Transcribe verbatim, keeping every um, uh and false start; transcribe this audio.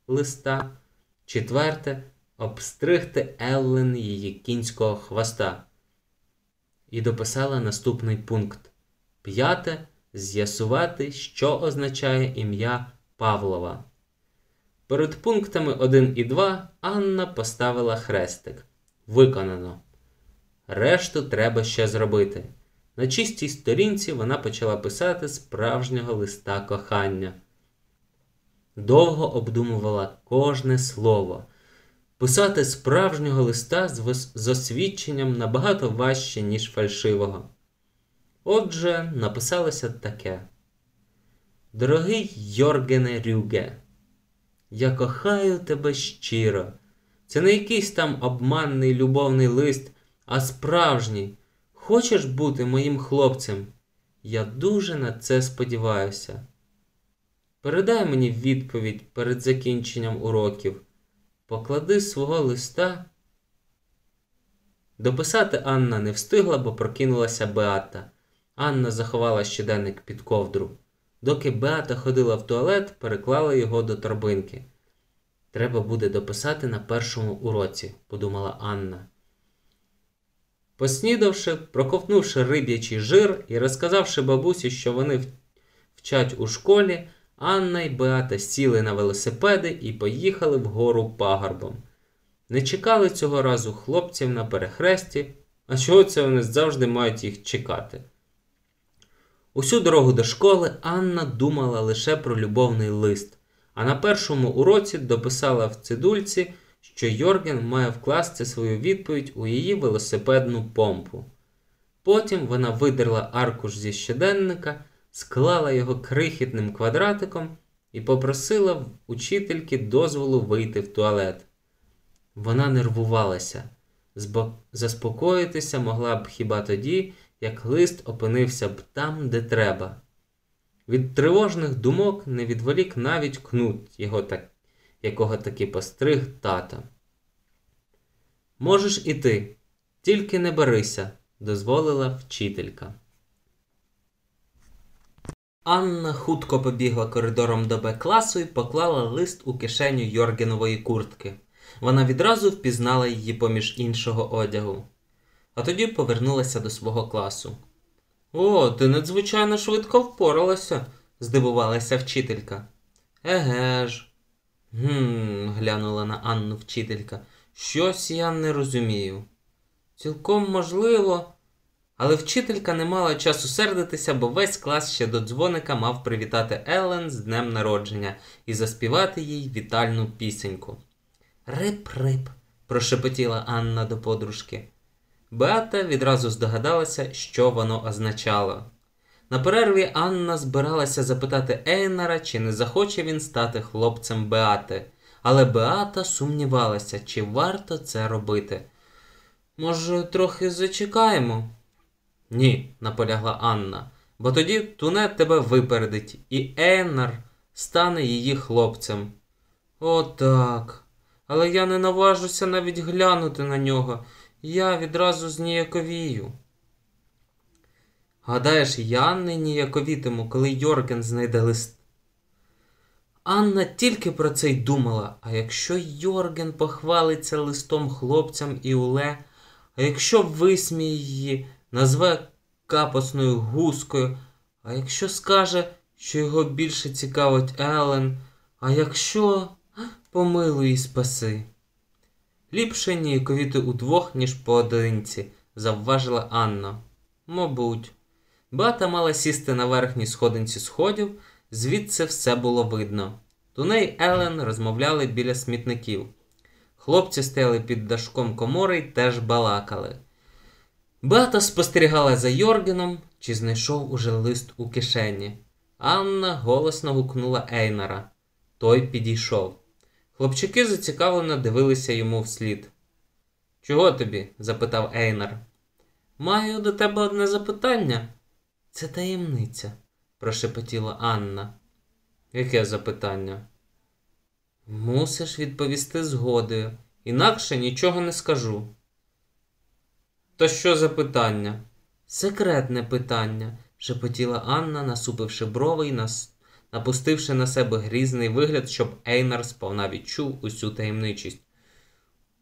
листа. Четверте – обстригти Еллен її кінського хвоста. І дописала наступний пункт. П'яте – з'ясувати, що означає ім'я Павлова. Перед пунктами один і два Анна поставила хрестик. Виконано. Решту треба ще зробити. На чистій сторінці вона почала писати справжнього листа кохання. Довго обдумувала кожне слово. Писати справжнього листа з освідченням набагато важче, ніж фальшивого. Отже, написалося таке. Дорогий Йоргене Рюге, я кохаю тебе щиро. Це не якийсь там обманний любовний лист, а справжній. Хочеш бути моїм хлопцем? Я дуже на це сподіваюся. Передай мені відповідь перед закінченням уроків. Поклади свого листа. Дописати Анна не встигла, бо прокинулася Беата. Анна заховала щоденник під ковдру. Доки Беата ходила в туалет, переклала його до торбинки. Треба буде дописати на першому уроці, подумала Анна. Поснідавши, проковтнувши риб'ячий жир і розказавши бабусі, що вони вчать у школі, Анна і Беата сіли на велосипеди і поїхали вгору пагорбом. Не чекали цього разу хлопців на перехресті, а чого це вони завжди мають їх чекати? Усю дорогу до школи Анна думала лише про любовний лист, а на першому уроці дописала в цидульці, що Йорген має вкласти свою відповідь у її велосипедну помпу. Потім вона видерла аркуш зі щоденника, склала його крихітним квадратиком і попросила в учительки дозволу вийти в туалет. Вона нервувалася. Заспокоїтися могла б хіба тоді, як лист опинився б там, де треба. Від тривожних думок не відволік навіть кнут, його так, якого таки постриг тато. «Можеш іти, тільки не барися», – дозволила вчителька. Анна хутко побігла коридором до Б-класу і поклала лист у кишеню Йоргенової куртки. Вона відразу впізнала її поміж іншого одягу. А тоді повернулася до свого класу. «О, ти надзвичайно швидко впоралася», – здивувалася вчителька. «Еге ж». «Гм», – глянула на Анну вчителька. «Щось я не розумію». «Цілком можливо». Але вчителька не мала часу сердитися, бо весь клас ще до дзвоника мав привітати Еллен з днем народження і заспівати їй вітальну пісеньку. «Рип-рип», – прошепотіла Анна до подружки. Беата відразу здогадалася, що воно означало. На перерві Анна збиралася запитати Ейнара, чи не захоче він стати хлопцем Беати. Але Беата сумнівалася, чи варто це робити. «Може, трохи зачекаємо?» «Ні», – наполягла Анна, – «бо тоді Туне тебе випередить, і Ейнар стане її хлопцем». «О, так. Але я не наважуся навіть глянути на нього. Я відразу зніяковію». «Гадаєш, я не ніяковітиму, коли Йорген знайде лист?» Анна тільки про це й думала. А якщо Йорген похвалиться листом хлопцям і Уле? А якщо висміє її, назве капосною гускою? А якщо скаже, що його більше цікавить Еллен? А якщо... помилуй і спаси. «Ліпше ніяковіти удвох, ніж поодинці», – завважила Анна. «Мабуть». Беата мала сісти на верхній сходинці сходів, звідси все було видно. Туне й Еллен розмовляли біля смітників. Хлопці стояли під дашком комори й теж балакали. Беата спостерігала за Йоргеном, чи знайшов уже лист у кишені. Анна голосно гукнула Ейнара. Той підійшов. Хлопчики зацікавлено дивилися йому вслід. «Чого тобі?» – запитав Ейнар. «Маю до тебе одне запитання». «Це таємниця», – прошепотіла Анна. «Яке запитання?» «Мусиш відповісти згодою, інакше нічого не скажу». «То що за питання?» «Секретне питання», – шепотіла Анна, насупивши брови й напустивши на себе грізний вигляд, щоб Ейнар сповна відчув усю таємничість.